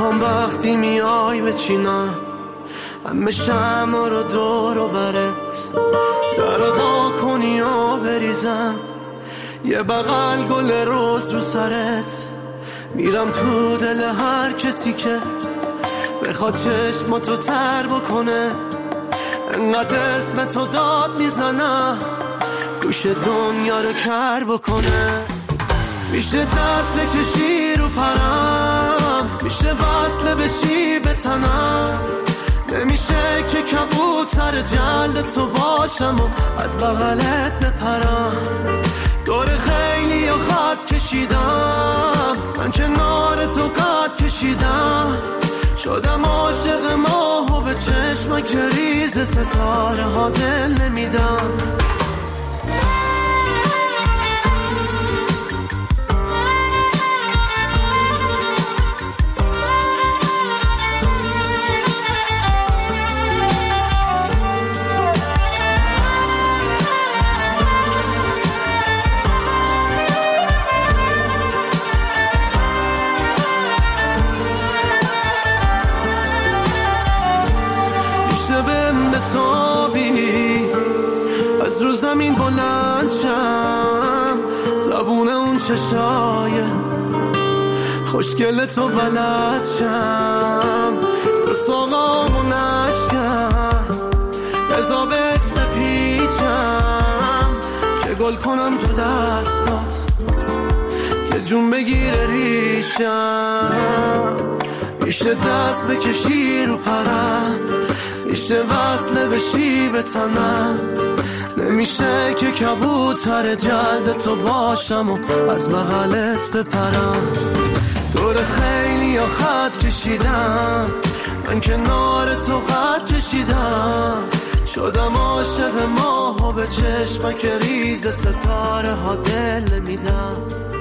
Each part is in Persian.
میخوام وقتی میای بچینم همه شمع رو دور و برت در وا کنی و بریزم یه بغل گل روز رو سرت میرم تو دل هر کسی که بخواد چشماتو تر بکنه انقدر اسم تو داد میزنم گوش دنیا رو کر بکنه میشه دست بکشی رو پرم میشه وصل بشی به تنم نمیشه که کبوتر جلد تو باشم و از بغلت بپرم دور خیلی و خط کشیدم من کنار تو قد کشیدم شدم عاشق ماه و به چشم که ریز ستاره ها دل نمیدم از رو زمین بلند شم زبون اون چشای خوشگل تو بلد شم تو ساقامو نشکم بزابت بپیچم که گل کنم تو دستات که جون بگیره ریشم میشه دست بکشی رو پرم میشه وصل بشی به تنم نمیشه که کبوتر جلد تو باشم و از بغلت بپرم دور خیلی یا خط کشیدم من کنار تو قد کشیدم شدم عاشق ماه و به چشمک ریز ستاره ها دل میدم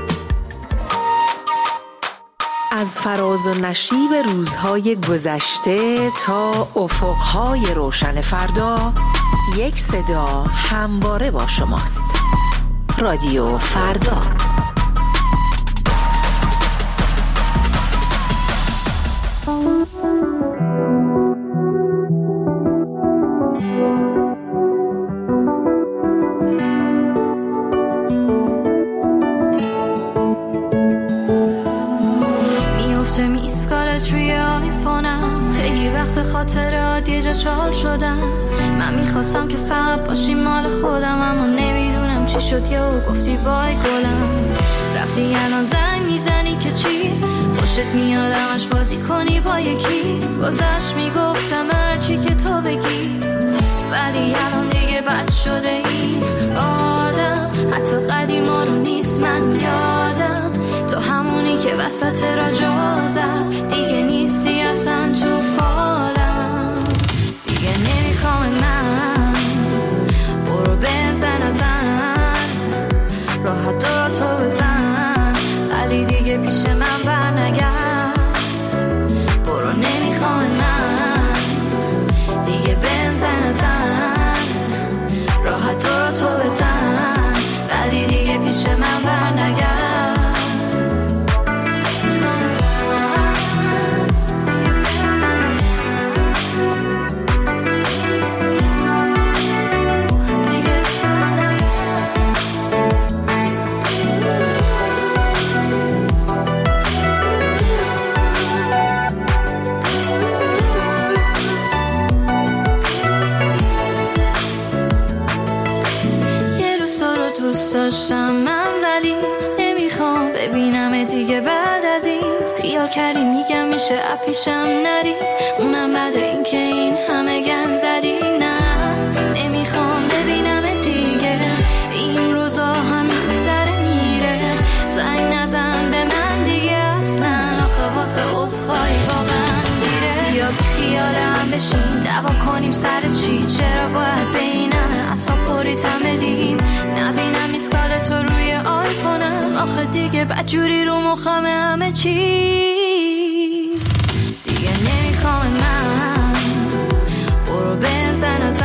از فراز و نشیب روزهای گذشته تا افقهای روشن فردا یک صدا همواره با شماست. رادیو فردا. خاطرات یه جا چال شدم من میخواستم که فقط باشی مال خودم اما نمیدونم چی شد یا گفتی بای گلم رفتی الان زنگ میزنی که چی خوشت میاد همش بازی کنی با یکی گذشت میگفتم هرچی که تو بگی ولی الان دیگه بد شده این آدم حتی قدیما رو نیست من یادم تو همونی که وسط را جا زد دیگه نیستی اصلا تو فالم دیگه نمیخوام من برو بهم زن راحت دارا تو بزن ولی دیگه پیش من برنگرد برو نمیخوام من دیگه بهم زن راحت دارا تو بزن ولی دیگه پیش من برنگرد داشتم من ولی نمیخوام ببینم دیگه بعد از این خیال کردی میگم میشه اپیشم نری اونم بعد این که این همه گن زدی نه نمیخوام ببینم دیگه این روزا هم سر میره زنگ نزن به من دیگه اصلا آخه واسه عذرخواهی واقعا دیره بیا خیالم بشین دعوا کنیم سر چی چرا باید به این همه اصلا خوریتم بدیم نبینم میسکال تو روی آیفونم آخه دیگه بدجوری رو مخم همه چی دیگه نمیخوام من برو بهم زن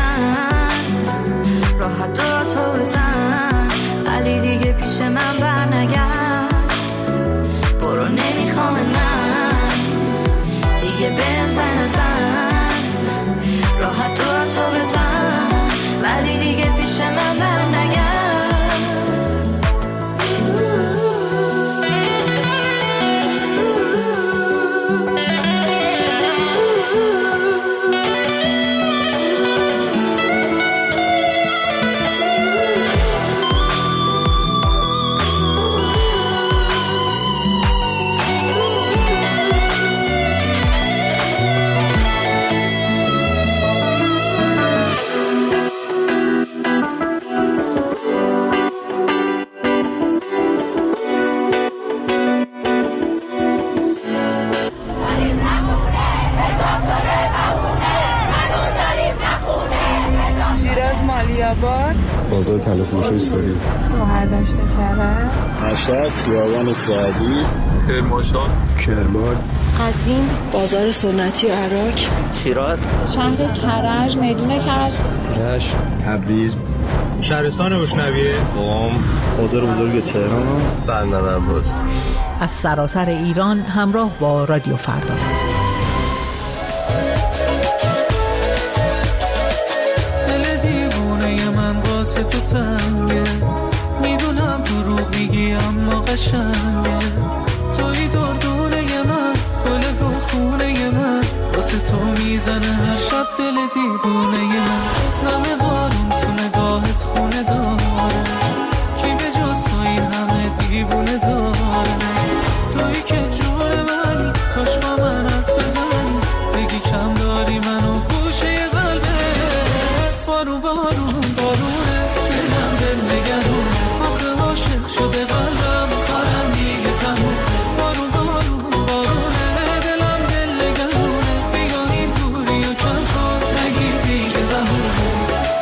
راحت دارا تو بزن ولی دیگه پیش من برنگرد برو نمیخوام من آزاد تلفروشی سوری. برداشت کرد. مشهد خیابان سعدی. کرمانشاه. کرمان. قزوین بازار سنتی عراق. شیراز. شهر کرج میدون کرج. رشت. تبریز. شهرستان بشنویه. قم. بازار بزرگ تهران. بندر عباس. از سراسر ایران همراه با رادیو فردا. دل دیوونه من واسه تو تنگه، میدونم دروغ میگی اما قشنگه. توی دردونه من، گل گلخونه من، واسه تو میزنه هر شب دل دیوونه من. نم بارون تو نگاهت خونه داره، کی به جز تو این همه دیوونه داره. توی که جون منی، کاش با من حرف بزنی، بگی کم داری منو گوشه قلبت. بارون بارون بارونه، دلم دل نگرونه، آخه عاشق شده قلبم، کارم دیگه تمومه. بارون بارون بارونه، دلم دل نگرونه، بیا این دوری و کم کن، نگیر دیگه بهونه.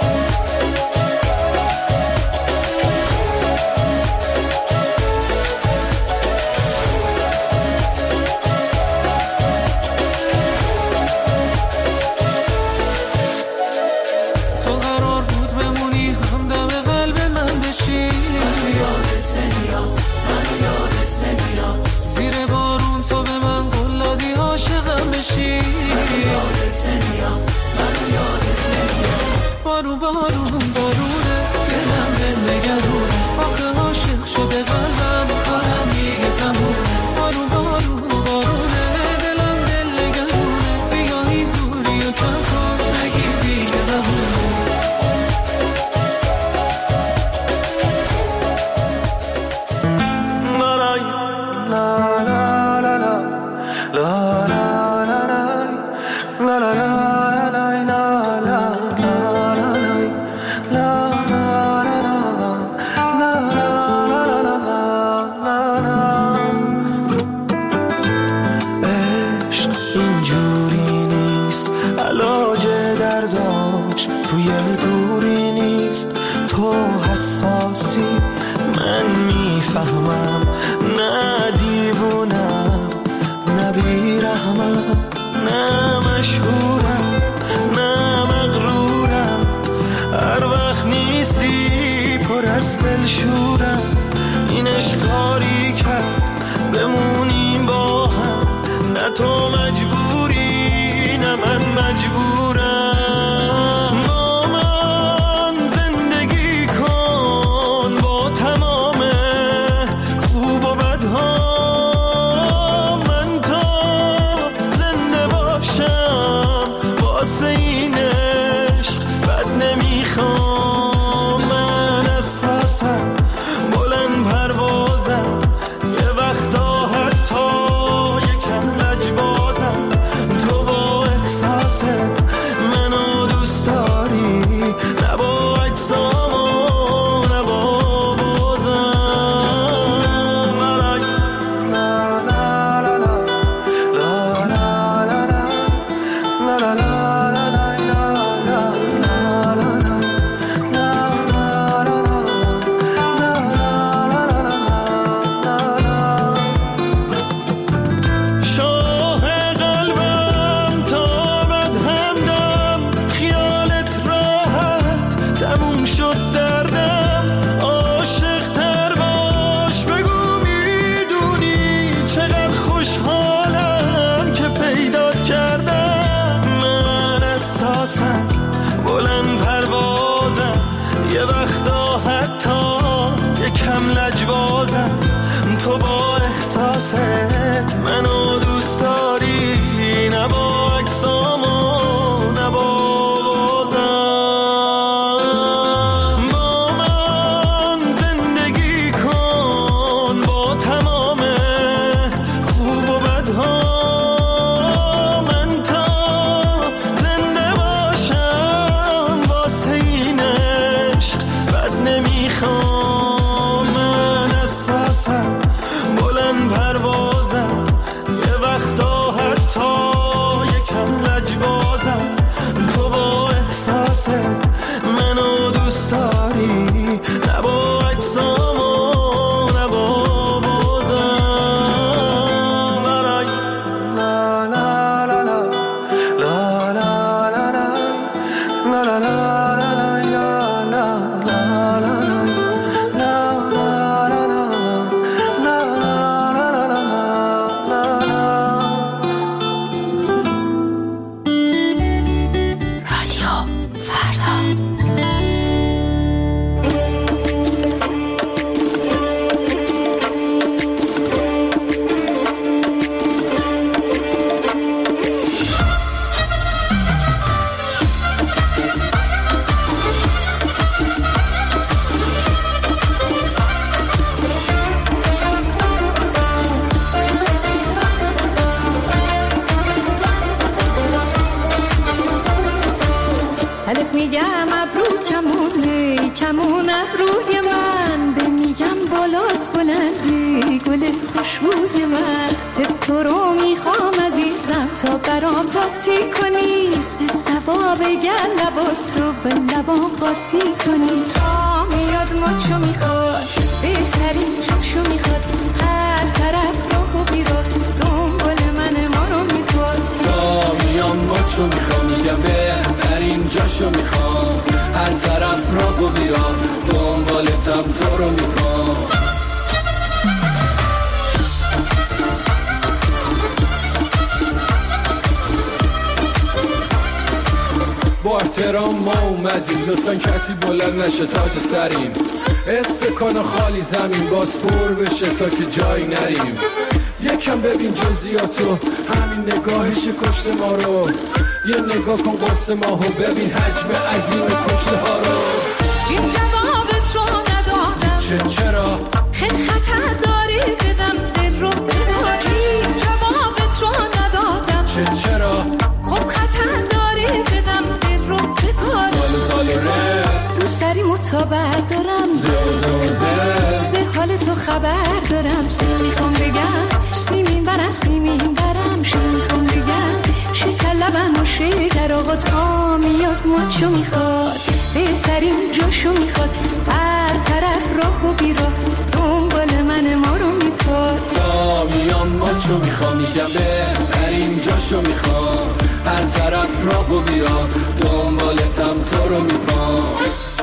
بارون بارون بارونه، دلم دل نگرونه، آخه عاشق شده قلبم، کارم دیگه تمومه. بارون بارون بارونه، دلم دل نگرونه، بیا این دوری و کم کن، نگیر دیگه بهونه. نه دیوونم، نه بیرحمم، نه مشهورم، نه مغرورم. هر وقت نیستی پر از دلشورم. این اشکاری کرد بمونیم با هم، نه تو مجبوری نه من مجبورم. با من زندگی کن با تمام خوب و بدها، من تا زنده باشم واسه این عشق بد نمیخوام. من اساسم بلند پروازم، یه وقتا حتی یکم لجبازم. بلندی گل خوشبوی من، تو رو میخوام عزیزم تا برام تاتی کنی، ثواب گل لباتو به لبام قاطی کنی، تا میاد ماچو میخواد بهترین جاشو میخواد، هر طرف راه و بیراه دنبال من ما رو میخواد، تا میام ماچو میخوام میگم بهترین جاشو میخوام، هر طرف راه و بیراه دنبالتم تو رو میخوام. با احترام ما اومدیم، لطفا کسی بلند نشه تاج سریم، استکان خالی زمین باز پر بشه تا که جایی نریم، یکم ببین جزئیاتو، همین نگاهش کشته ما رو، یه نگاه کن قرص ماهو، ببین حجم عظیم کشته ها رو. این جوابت رو ندادم چرا؟ خیلی خطر داری بدم دل رو بداری، جوابت رو ندادم چرا؟ خب خطر داری بدم دل رو بداری، دوست داری متابر دارم، زه حال تو خبر دارم، میخوام بگم سیمین برم میخوام بگم شکر لبم و شکر آقا، تا میاد ماچو میخواد بهترین جاشو میخواد، هر طرف راه و بیراه دنبال من ما رو میپاد، تا میام ماچو میخوام میگم بهترین جاشو میخوام، هر طرف راه و بیراه دنبالتم تو رو میپاد.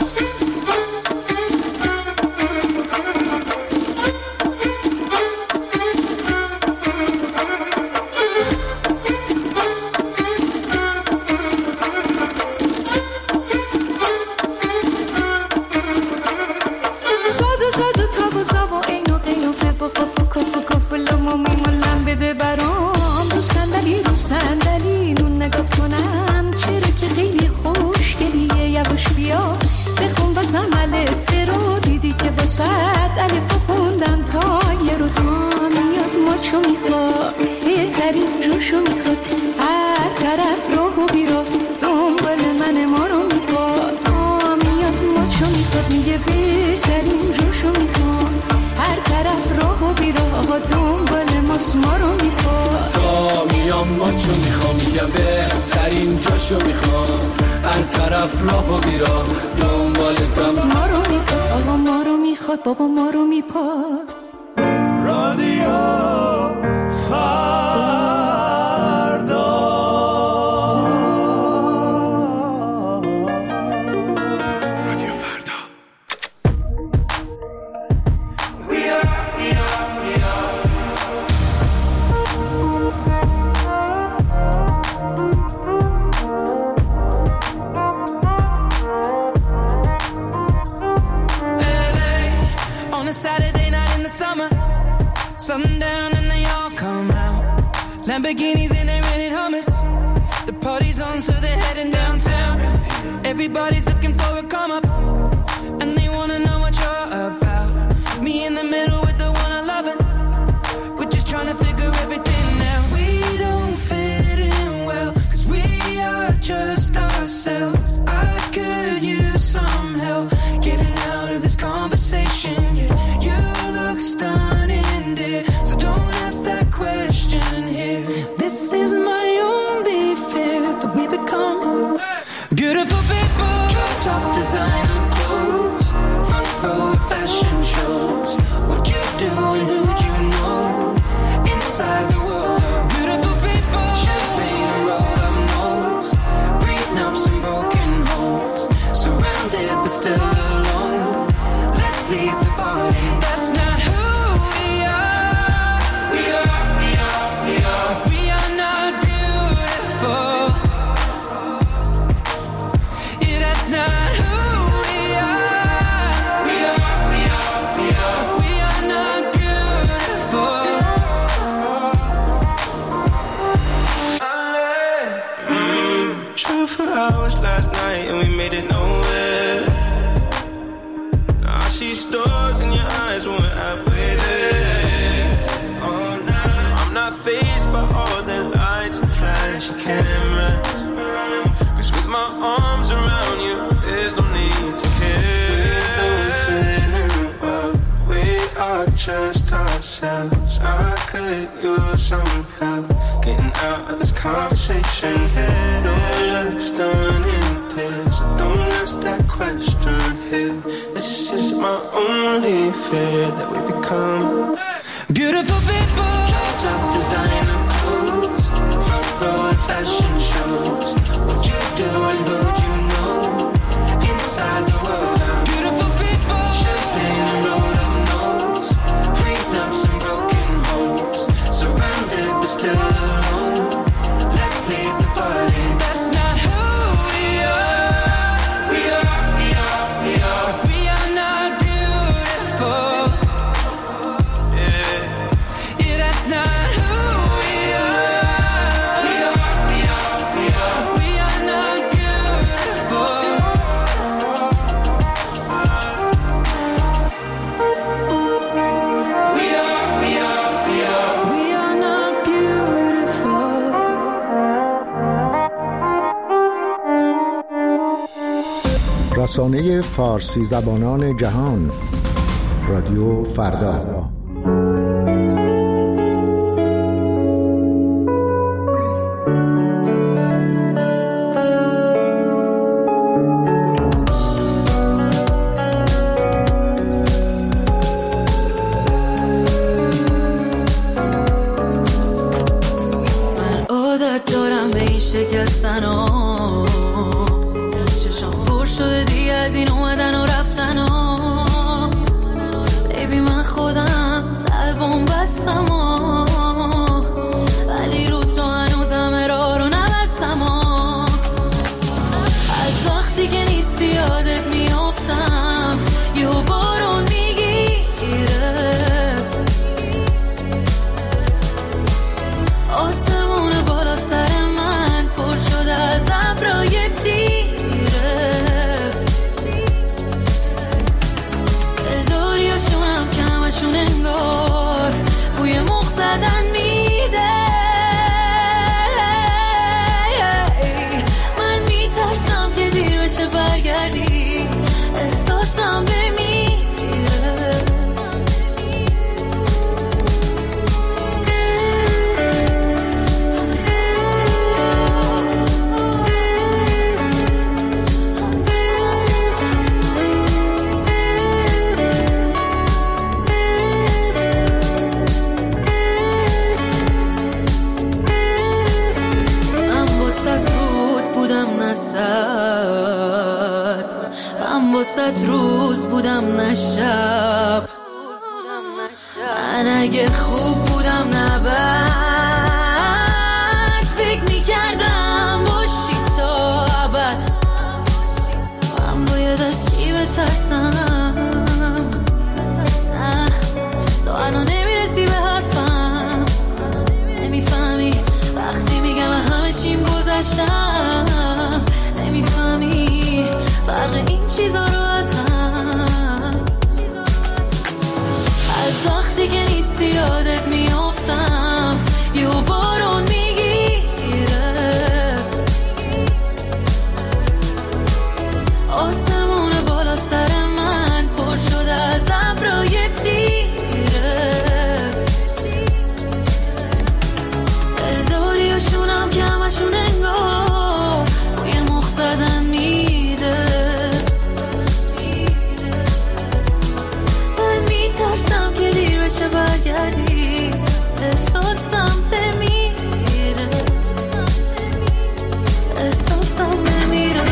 صندلی نون نگاه کنم، چرا که خیلی خوشگلیه، یواش بیا بخون واسم الف رو، دیدی که واسط الف خوندم تا یه رو، تا میاد ماچو میخواد بهترین جاشو میخواد، هر طرف راه و بیراه دنبال من ما رو میخواد، تا میاد ماچو میخواد میگه بهترین جاشو میخواد، هر طرف راه و بیراه دنبال ما رو میخواد، تا میام ماچو میخوام میگم بهترین جاشو میخوام، هر طرف راه و بیراه دنبالتم ما رو میخواد، آقا ما رو میخواد، بابا ما رو میپاد. رادیو Lamborghinis and they rented hummus. The party's on, so they're heading downtown. Everybody's looking for a come up, and they wanna know what you're about. Me in the middle with the one I love, we're just trying to figure everything out. We don't fit in well, 'cause we are just ourselves. I could use some help getting out of this conversation. Yeah, you look stunning, dear, so don't ask that question here. This is my only fear, that we become beautiful people. Top designer clothes, front row fashion shows. What you do and who'd you know inside the world? Beautiful people, champagne and roll up nose, breathing up some broken homes, surrounded but still alone. Let's leave the party. That's not who we are. We are not beautiful. Yeah, that's not who we are. We are not beautiful. Drove for hours last night and we made it nowhere. Now I see stars in your eyes when we're halfway there. Oh, nah, I'm not fazed by all the lights and flashing cameras. 'Cause with my arms around you, there's no need to care. We don't fit in well, we are just ourselves. I could use some help getting out of this conversation here. No looks done in this. Don't ask that question here. This is my only fear, that we become beautiful people. Dropped up designer clothes, front row at fashion shows. What you do and who'd you know? Inside the world, I'm beautiful people. Champagne and rolled up nose, prenups and broken homes. Surrounded but still alone. Let's leave the party. That's not who we are. We are, we are, we are. We are not beautiful. Yeah, yeah, that's not who we are. We are, we are, we are. We are not beautiful. We are, we are, we are. We are not beautiful. رسانه فارسی زبانان جهان، رادیو فردا. من عادت دارم به این شکستن ها، چشم پر شده دیگه از این اومدن و رفتن ها. بیبی من خودم سلبم بستم ها، ولی رو تو هنوزم ارار رو نبستم ها. از وقتی که نیستی یادت میافتم، یه بارون میگیره، آسمون بالا سر من پر شده از ابرای تیره. دلداریاشونم که همشون انگار بوی مخ زدن میده. من میترسم که دیر بشه برگردی، احساسم بمیره. من واسه روز بودم نه شب. من اگه خوب بودم نه بد، فکر میکردم باشی تا ابد. من باید از چی بترسم؟ تو الان نمیرسی به حرفم، نمیفهمی وقتی میگم همه چیم گذشتم. نمیفهمی فرق این چیزا رو از هم. از وقتی که نیستی یادت میافتم، یه بارون میگیره، آسمون بالا سر من پر شده از ابرای تیره. دلداریاشونم که همشون انگار بوی مخ زدن میده. من میترسم که دیر بشه برگردی، احساسم بمیره، احساسم بمیره.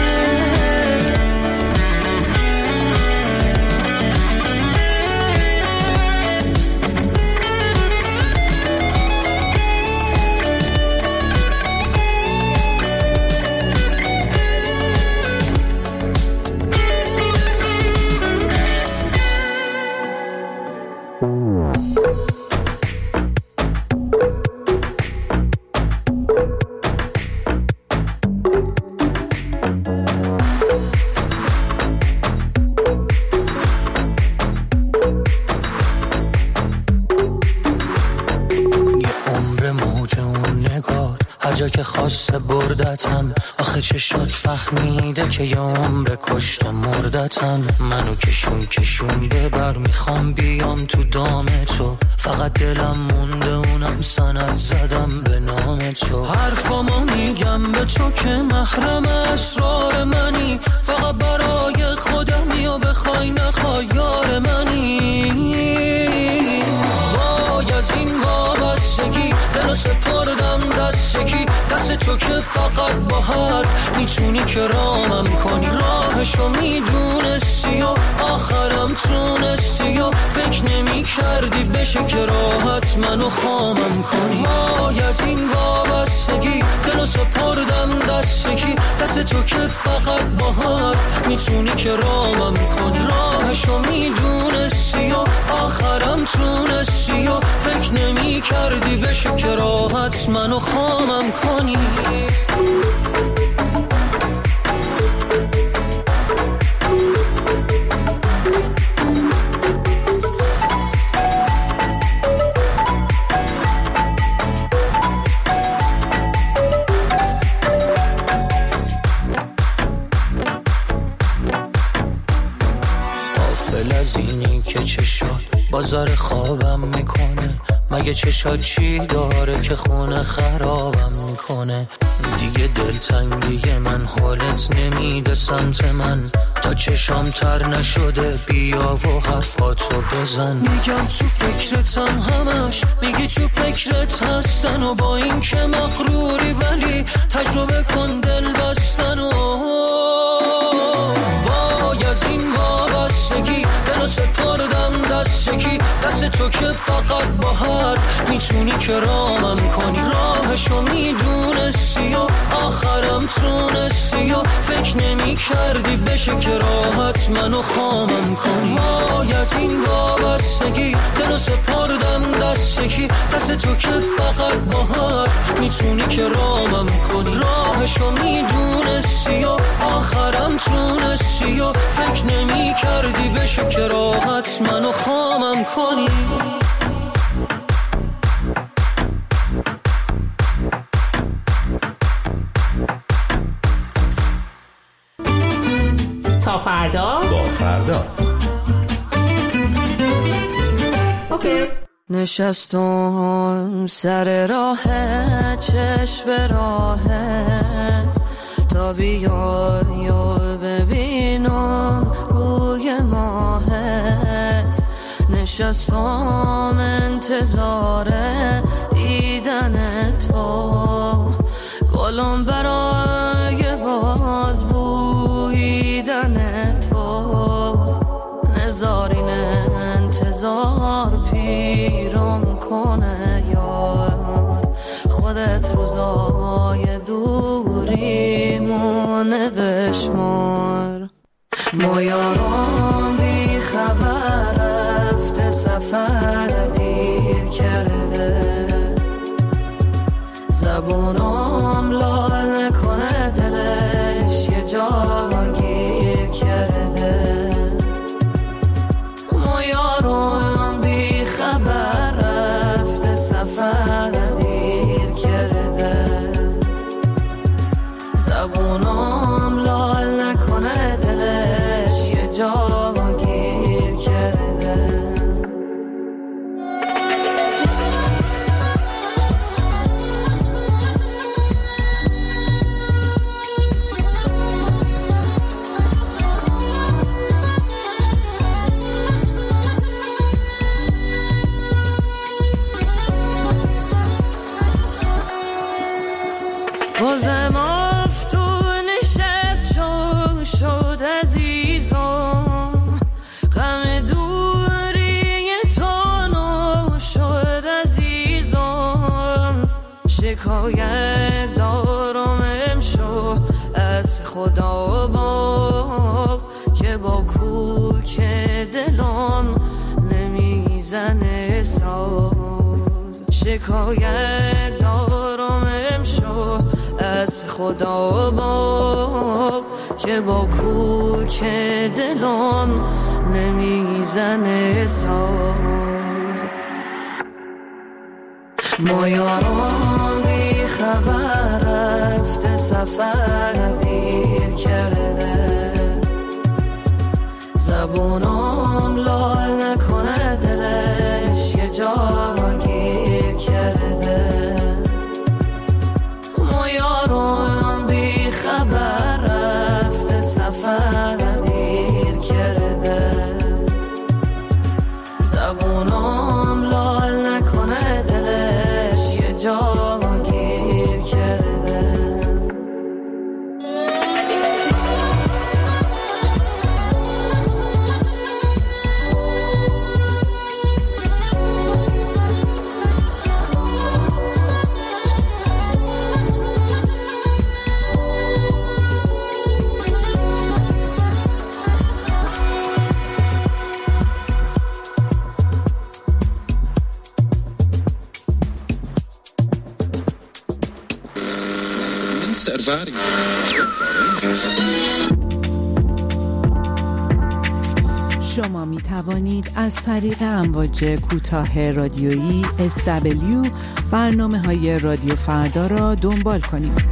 هر جا که خواسته بردتم. آخه چشات فهمیده که یه عمر کشت مردتم. منو کشون ببر میخوام بیام تو دام تو. فقط دلم مونده اونم سند زدم به نام تو. حرفامو میگم به تو که محرم اسرار منی. فقط برای خودمی و بخوای نخوای یار منی. وای از این وابستگی دلو سپردم دستگی. دست تو که فقط با حرف میتونی که رامم کنی. راهشو میدونستی و آخرم تونستی و فکر نمی کردی بشه که راحت منو خامم کنی. وای از این وابستگی دلو سپردم دستگی. دست تو که فقط با حرف میتونی که رامم کنی. راهشو میدونستی و آخرم تونستی و فکر نمی کردی بشه که راحت منو خامم کنی. غافل از اینی که چشات بازار خوابم میکنه. مگه چشات چی داره که خونه خرابم میکنه. دیگه دلتنگی من حالت نمیده سمت من. تا چشام تر نشده بیا و حرفاتو بزن. میگم تو فکرتم همش میگی تو فکرت هستن. و با این که مغروری ولی تجربه کن دل بستن. و وای از این وابستگی دلو سپردم دستگی. دست تو که فقط با حرف میتونی که رامم کنی. راهشو میدونستی و آخرم تونستی و فکر نمی کردی بشه که راحت منو خامم کنی. وای از این وابستگی دلو سپردم دستگی. دست تو که فقط با حرف میتونی که رامم کنی. راهشو میدونستی و آخرم تونستی و فکر نمی کردی بشه که راحت منو خامم کنی. تا فردا با فردا. اوکی. نشستم سر راهت چشم راهت تا بیای و ببینم روی ماهت. نشستم انتظار دیدن تو. گلم برای باز بویدن تو. نزارین انتظار پیرم کنه یار. خودت روزای دوریمونه بشمار. ما یارم بی خبر رفته سفر دیر کرده. زبونم لال نکنه دلش یه جا گیر کرده. ما یارم بی خبر رفته سفر دیر کرده. زبونم لال نکنه دلش یه جا گیر کرده. بازم افتون نشست شد عزیزم. غم دوری تو نو شد عزیزم. شکایت دارم امشو از خدا باغ که با کوک دلم نمیزنه ساز. شکایت دارم امشو از خدا باغ که با کوک دلم نمیزنه ساز. ما یارم بی خبر سفر دیر کرده زبونم لال نکنه دلش یه جا گیر کرده ما یارم بی خبر رفته سفر دیر کرده زبونم لال نکنه دلش یه جا گیر کرده شما می توانید از طریق امواج کوتاه رادیویی SW برنامه‌های رادیو فردا را دنبال کنید.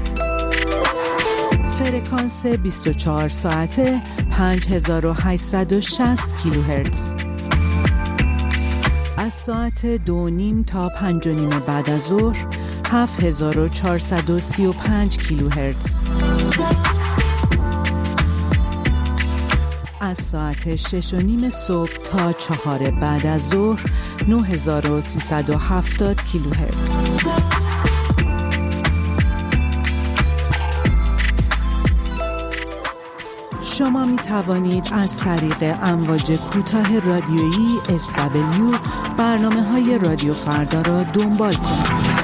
فرکانس 24 ساعته 5860 کیلوهرتز. از ساعت 2:30 تا 5:30 بعد از ظهر 7435 کیلوهرتز. از ساعت 6:30 صبح تا 4 بعد از ظهر 9370 کیلوهرتز. شما می توانید از طریق امواج کوتاه رادیویی SW برنامه‌های رادیو فردا را دنبال کنید.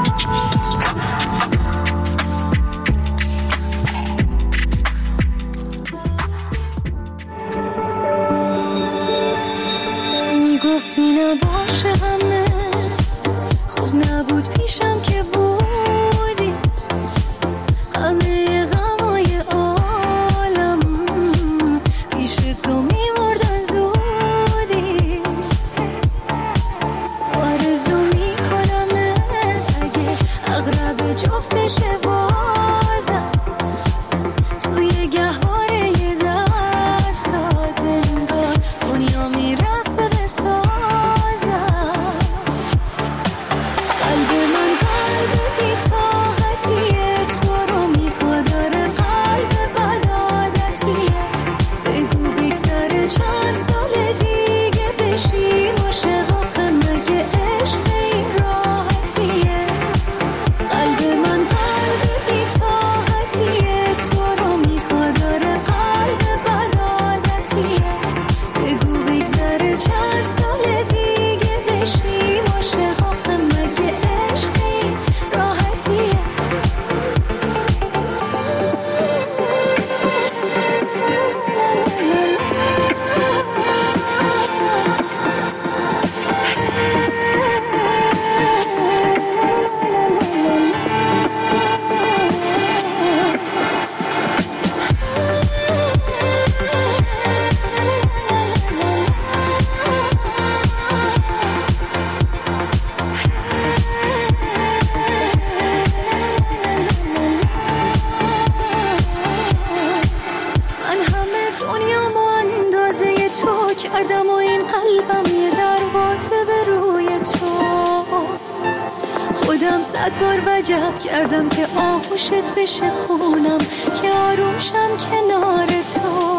گفتی نباشه همه خوب نبود پیشم که بودی همه غمای عالم پیش تو میمردن زودی آرزو میکنم اگه اغرب جفت بشه بازم توی گهواره یه دستات انگار دنیا میرقصه کردم و این قلبم یه دروازه به روی تو خودم 100 بار وجب کردم که آغوشت بشه خونم که آروم شم کنار تو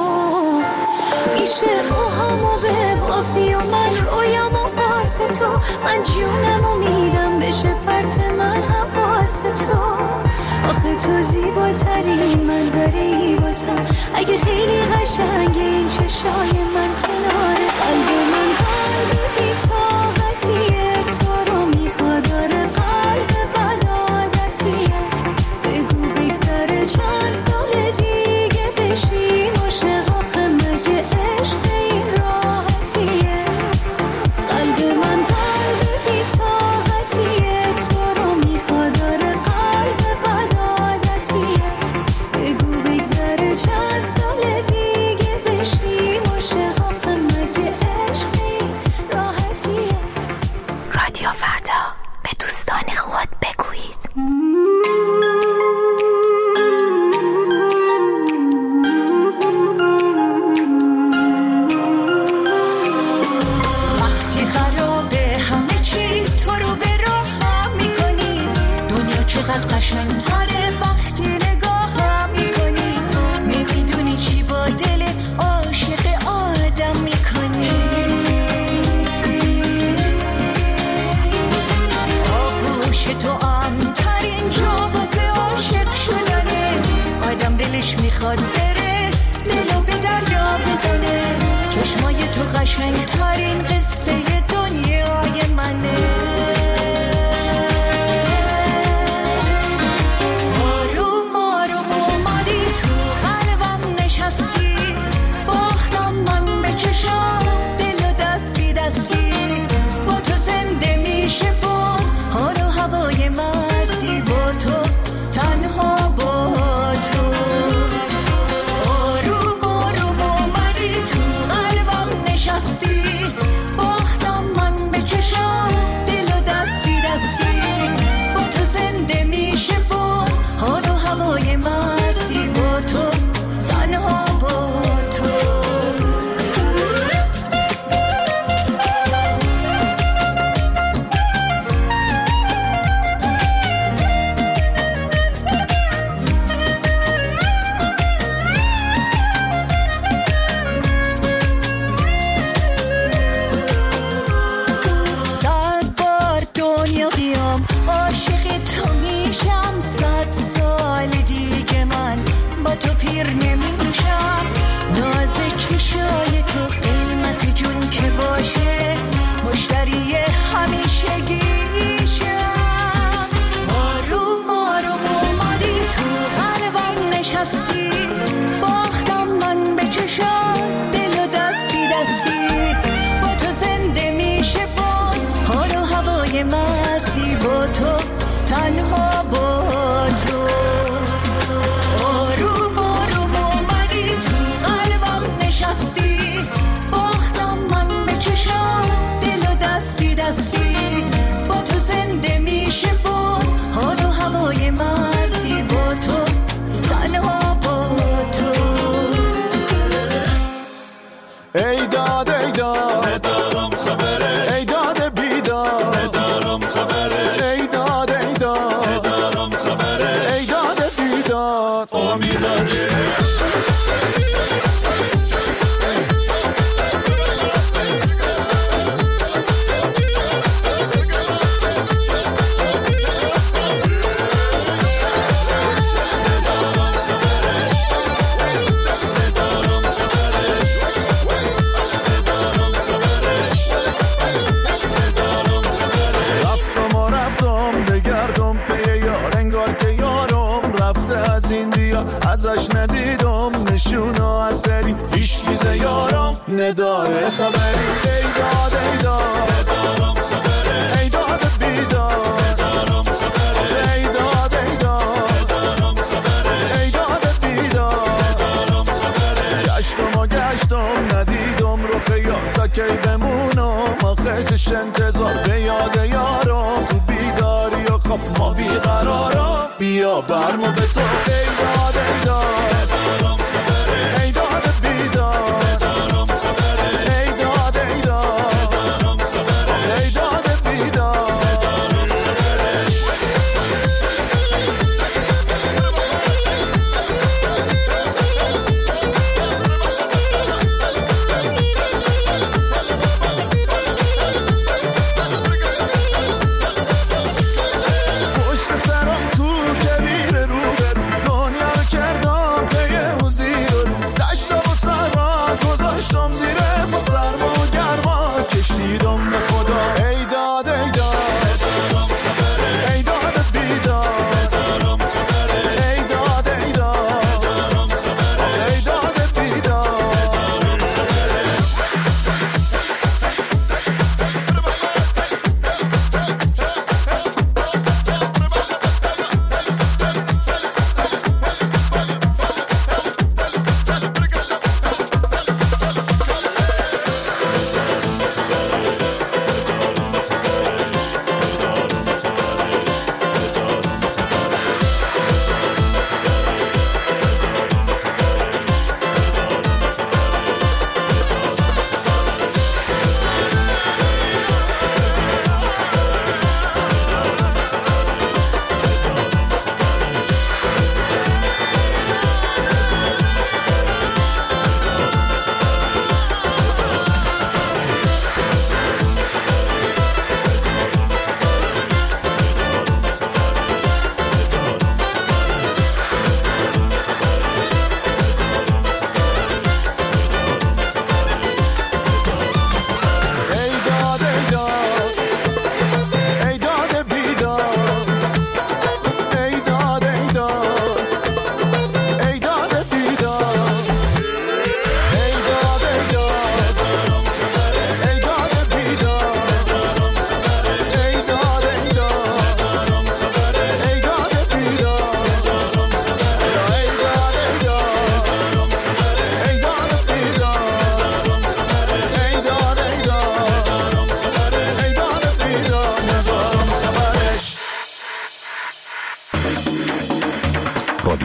میشه موهامو ببافی و من رویامو واسه تو من جونمو میدم بشه پرت من حواس تو آخه تو زیباترین منظری واسم اگه خیلی قشنگه این چشای من کنار قلب من قلب بی طاقتیه تو رو میخواد آره قلب بد عادتیه بگو بگذره چند سال دیگه بشیم عاشق آخه مگه عشق این راحتیه قلب من قلب بی طاقتیه تو رو میخواد آره قلب بد عادتیه بگو بگذره چند سال دیگه بشیم عاشق آخه مگه عشق این راحتیه رادیو فردا به دوستان خود بگویید میخواد بره دلو به دریا بزنه. چشمای تو قشنگ ترین قصه دنیای منه. آروم آروم اومدی تو قلبم نشستی، باختم من به چشام دل و دستی دستی. با تو زنده میشه باز حال و هوای مستی، با تو تنها با تو. آروم آروم اومدی تو قلبم نشستی، باختم من به چشام دل و دستی دستی. با تو زنده میشه باز حال و هوای مستی، با تو تنها با تو. صد بار دنیا بیام عاشق تو میشم، 100 سال دیگه من با تو پیر نمیشم. ناز چشای تو قیمت جون که باشه، مشتری همیشگیشم. آروم آروم اومدی تو قلبم نشستی، باختم من به چشات دل و دستی دستی. با تو زنده میشه باز حال و هوای مستی، با تو تنها با تو. آروم آروم اومدی تو قلبم نشستی، باختم من به چشات دل و دستی دستی. با تو زنده میشه باز حال و هوای مستی، با تو تنها با تو. ای داد ای داد ندارم خبره، ای داد بیداد ندارم خبره، ای داد ای داد ندارم خبره، ای داد بیداد امیداجه. رفتم و رفتم بگردم پی یار، انگار که یارم رفته از این دیا. ازش ندیدم نشون و اثری، هیچ چیز یارم نداره خبری. ای داد ای داد ندارم خبره، ای داد بیداد ندارم خبره، ای داد ای داد ندارم خبره، ای داد بیداد ندارم خبره. گشتم و گشتم ندیدم رخ یار، تا کی بمونم آخرش انتظار. به یاد یارم تو بیداری و خب ما بیقرارم، بیا برمو به تو. ای داد ای داد ندارم خبره، ای داد بیداد ندارم خبره، ای داد ای داد ندارم خبره، ای داد بیداد ندارم خبره. پشت سرم تو کبیر رو بر دنیا رو کردم پی حضور.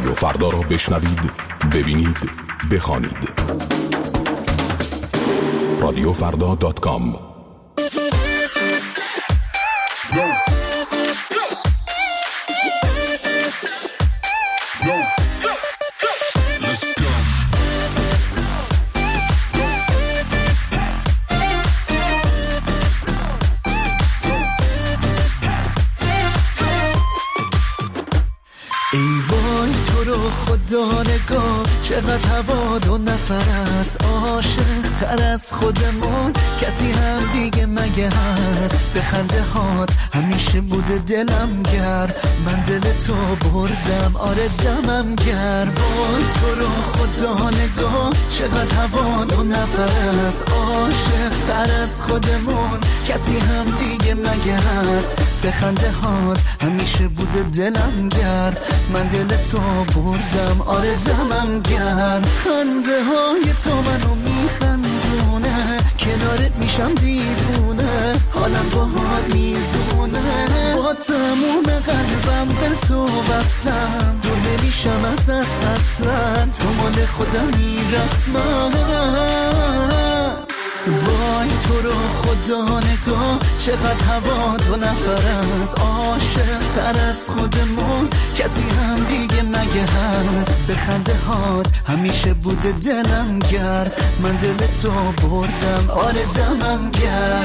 رادیو فردا را بشنوید، ببینید، بخوانید. radiofrda.com. خدا نگاه چقدر هوا دو نفر است، عاشق تر از خودمون کسی هم دیگه مگه هست؟ به خنده هات همیشه بوده دلم گر، من دل تو بردم آره دمم گر. وای تو رو خدا نگاه چقدر هوا دو نفر است، عاشق تر از خودمون کسی هم دیگه مگه هست؟ به خنده هات همیشه بوده دلم گر، من دل تو بردم آره دمم گرم. خنده های تو منو میخندونه، کنارت میشم دیوونه، حالم باهات میزونه، با تموم قلبم به تو وصلم، دور نمیشم ازت اصلا، تو مال خودمی رسما. وای تو رو خدا نگاه چقدر هوا دو نفر است، عاشق تر از خودمون کسی هم دیگه مگه هست؟ به خنده هات همیشه بوده دلم گر، من دل تو بردم آره دمم گر.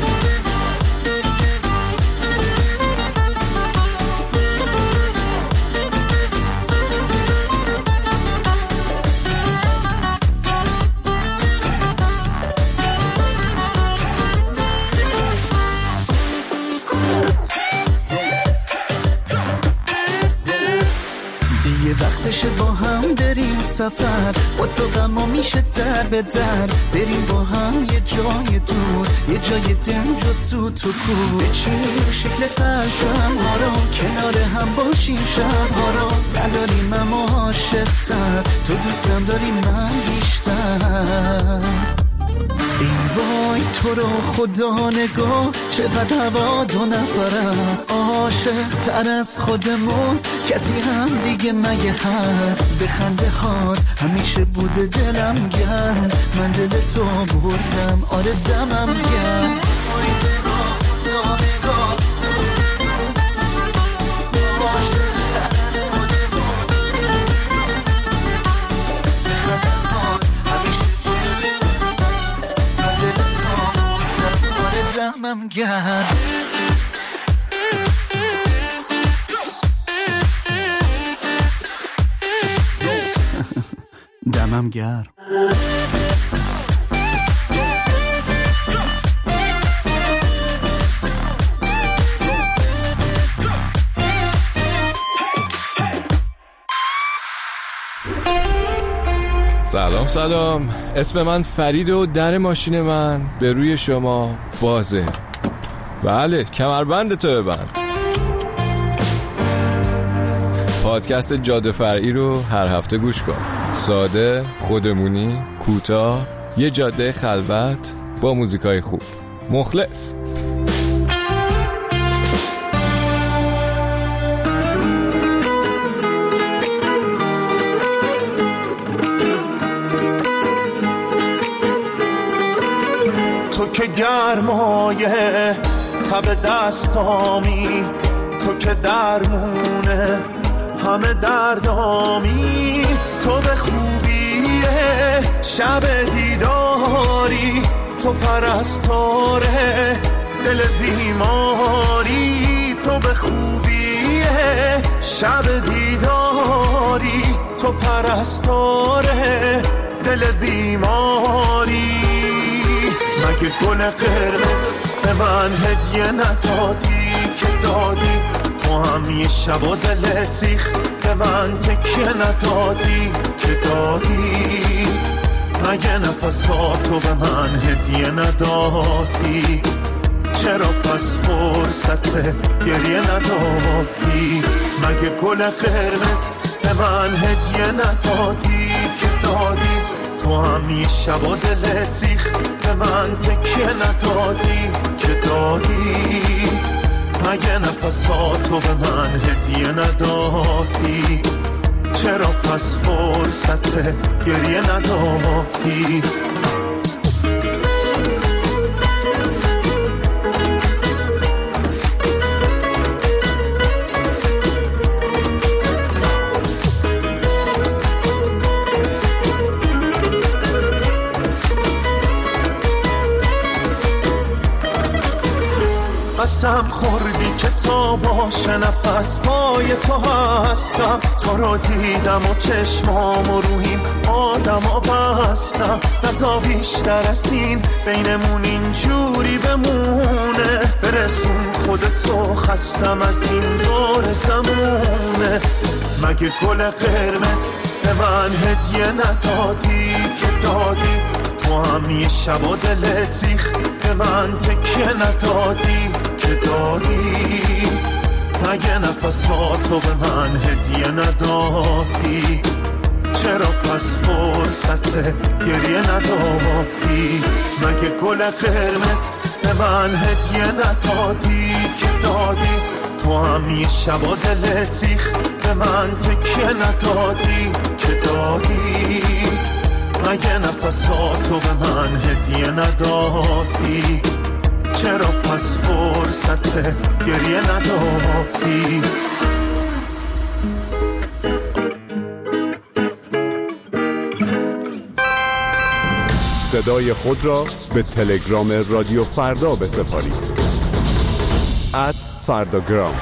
وقتشه با هم بریم سفر، با تو غما میشه در به در، بریم با هم یه جای دور، یه جای دنج و سوت و کور، بچینیم شکل قلبم ها رو، کنار هم باشیم شبها رو، نداریم اما عاشق‌تر، تو دوستم داری من بیشتر. ای وای تو رو خدا نگاه چقدر هوا دو نفر است، عاشق تر از خودمون کسی هم دیگه مگه هست؟ به خنده هات همیشه بوده دلم گرم، من دل تو بردم آره دمم گرم. دمم گرم. دمم گرم. سلام، اسم من فرید و در ماشین من به روی شما بازه. بله کمربند تو ببند. پادکست جاده فرعی رو هر هفته گوش کن. ساده، خودمونی، کوتاه، یه جاده خلوت با موزیکای خوب. مخلص. تو که گرمایه تب دستامی، تو که درمونه همه دردامی، تو به خوبیه شب دیداری، تو پرستاره دل بیماری، تو به خوبیه شب دیداری، تو پرستاره دل بیماری. مگه گل قرمز به من هدیه ندادی که دادی، تو هم یه شب و دلت ریخ به من تکیه ندادی که دادی، مگه نفساتو به من هدیه ندادی، چرا پس فرصت گریه ندادی؟ مگه گل قرمز به من هدیه ندادی که دادی، تو هم یه شب و دلت ریخ به من تکیه ندادی که دادی، مگه نفساتو به من هدیه ندادی؟ چرا پس فرصت گریه ندادی؟ قسم خوردی که تا باشه نفس پای تو هستم، تو رو دیدم و چشمام و روحیم آدما بستم، نزا بیشتر از این بینمون اینجوری بمونه، برسون خودتو خستم از این دور زمونه. مگه گل قرمز به من هدیه ندادی که دادی؟ تو هم یه شب و دلت ریخ به من تکیه ندادی که دادی؟ مگه نفساتو به من هدیه ندادی؟ چرا پس فرصت گریه ندادی؟ مگه گل قرمز به من هدیه ندادی که دادی؟ تو هم یه شب و دلت ریخ به من تکیه ندادی که دادی؟ مگه نفساتو به من هدیه ندادی؟ چرا پس فرصت گریه ندادی؟ صدای خود را به تلگرام رادیو فردا بسپارید. @فرداگرام.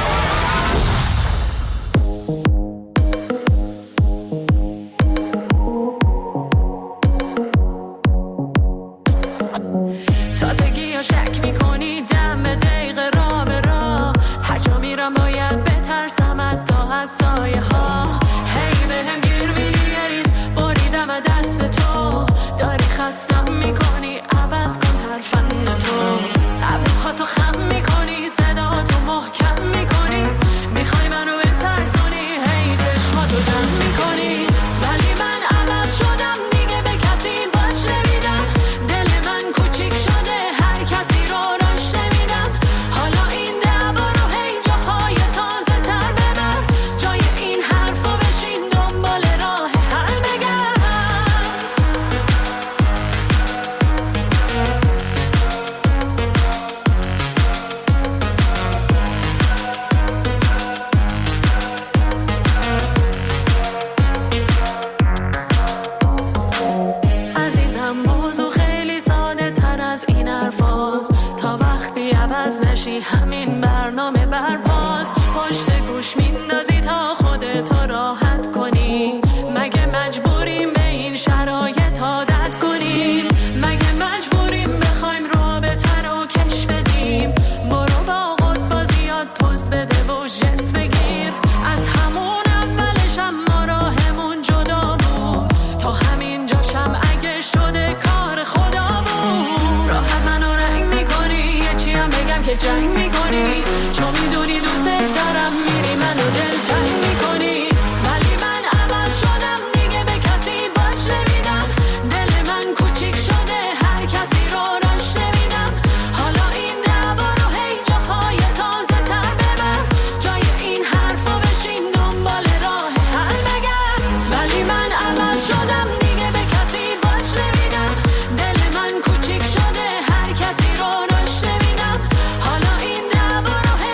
تازگی ها شک میکنی دم به دقیقه را به را، هر جا میرم باید بترسم حتی از سایه ها. هی به هم گیر میری یه ریز بریدم از دست تو، داری خستم میکنی عوض کن ترفند تو، ابروها تو خم میکنی صدا تو محکم میکنی، میخوای منو بترسونی هی چشماتو جمع میکنی، ولی من عوض شدم دیگه به کسی باش نمیدم، دل من کوچیک شده هر کسی رو راش نمیدم، حالا این دعوا رو هی جاهای تازه تر ببر، جای این حرفو بشین دنبال راه حل بگرد. عزیزم موضوع خیلی ساده تر از این حرفاست، تا وقتی عوض نشی همین برنامه برپاس، پشت گوش میندازی تا خودتو راحت کنی، مگه مجبوریم به این شرایط عادت کنیم؟ مگه مجبوریم بخوایم رابطه رو کش بدیم؟ برو با خود بازیات پوز بده و جس بگیر، از همون اولش هم ما راهمون جدا بود، تا همین جاشم اگه شده کار خدا بود، راحت منو رنگ میکنی یه چی هم بگم که جنگ میکنی، چون میدونی دوست دارم میری منو دلتنگ میکنی، ولی من عوض شدم دیگه به کسی باش نمیدم، دل من کوچیک شده هر کسی رو راش نمیدم، حالا این دعوا رو هی جاهای تازه تر ببر، جای این حرفو بشین دنبال راه حل بگرد، ولی من عوض شدم دیگه به کسی باش نمیدم، دل من کوچیک شده هر کسی رو راش نمیدم، حالا این دعوا رو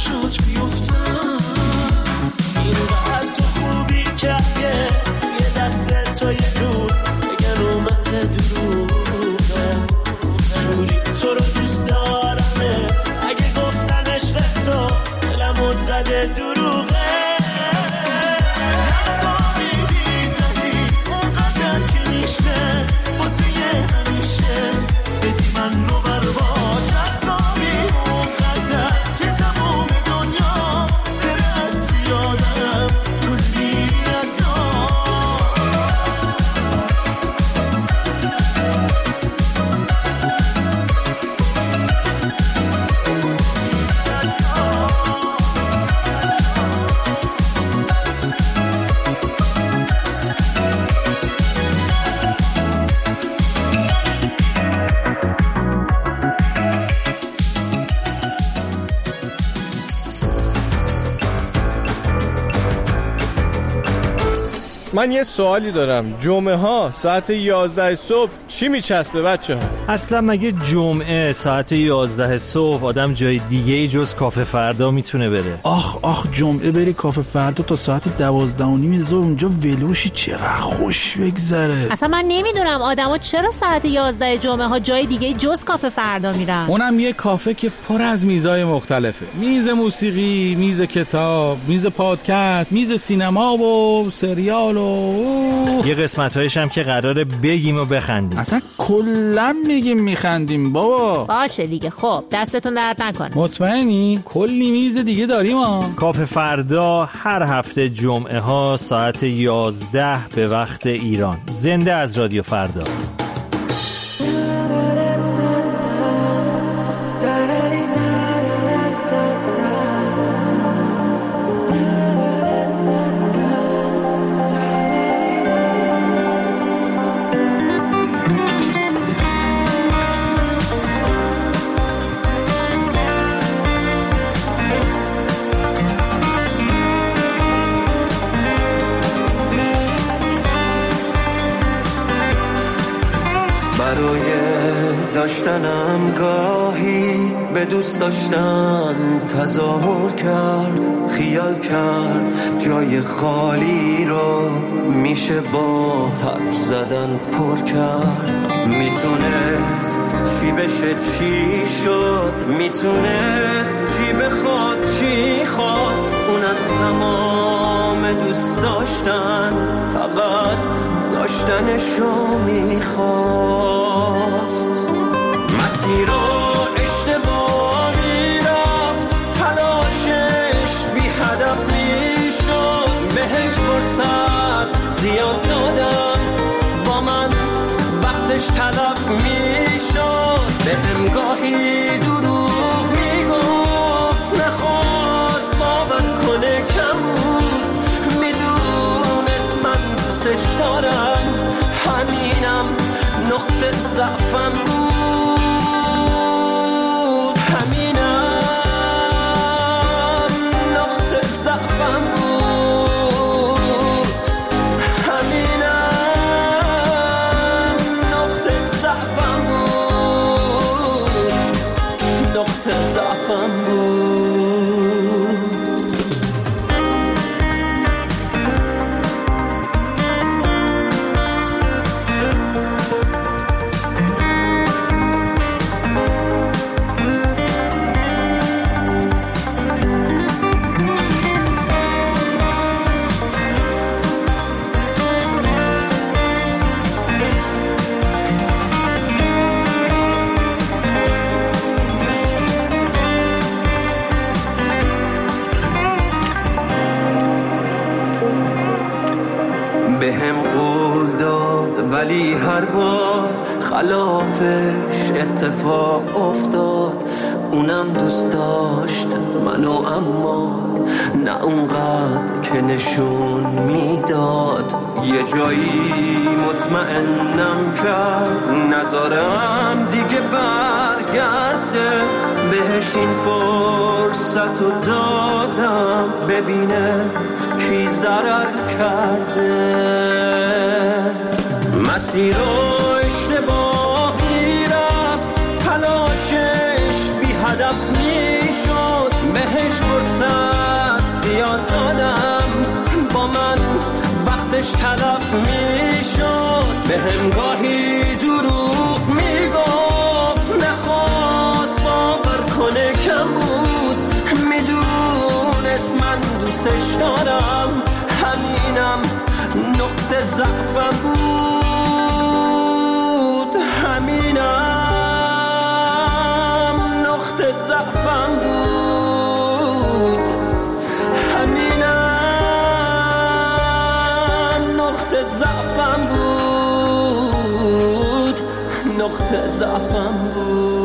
چشات بیفتم. اینقدر تو خوبی که یه دسته تا یه روز بگن اومده دروغه. جوری تو رو دوست دارمت، اگه گفتن عشق تو دلمو زده دروغه. من یه سوالی دارم. جمعه ها ساعت 11 صبح چی میچسبه بچه ها؟ اصلا مگه جمعه ساعت 11 صبح آدم جای دیگه جز کافه فردا میتونه بره؟ آخ جمعه بری کافه فردا تا ساعت 12:30 اونجا ولوشی، چقدر خوش بگذره. اصلا من نمیدونم آدما چرا ساعت 11 جمعه ها جای دیگه جز کافه فردا میرن. اونم یه کافه که پر از میزای مختلفه. میز موسیقی، میز کتاب، میز پادکست، میز سینما و سریال و یه قسمت‌هایش هم که قراره بگیم و بخندیم. اصلا کلا میگیم میخندیم بابا. باشه دیگه، خب دستتون درد نکنه. مطمئنی؟ کلی میز دیگه داریم ها. کافه فردا هر هفته جمعه ها ساعت 11 به وقت ایران. زنده از رادیو فردا. داشتنم گاهی به دوست داشتن تظاهر کرد، خیال کرد جای خالی رو میشه با حرف زدن پر کرد. میتونست چی بشه چی شد، میتونست چی بخواد چی خواست. اون از تمام دوست داشتن فقط داشتنشو میخواست. مسیر رو اشتباه میرفت، تلاشش بی هدف میشد. بهش فرصت زیاد دادم، با من وقتش تلف میشد. بهم گاهی دروغ میگفت، نخواست باور کنه کم بود. میدونست من دوستش دارم، همینم نقطه ضعفم بود. بهم قول داد ولی هر بار خلافش اتفاق افتاد. اونم دوست داشت منو، اما نه اونقدر که نشون میداد. یه جایی مطمئنم کرد نذارم دیگه برگرده. بهش این فرصت رو دادم ببینه کی ضرر کرده. مسیر رو اشتباهی رفت، تلاشش بی هدف میشد. بهش میشد به همگاهی دروغ میگفت نخواست باور کنه کم بود میدونست من دوستش دارم همینم نقطه ضعفم بود همینم نقطه ضعفم بود همینم نقطه ضعفم بود نقطه ضعفم بود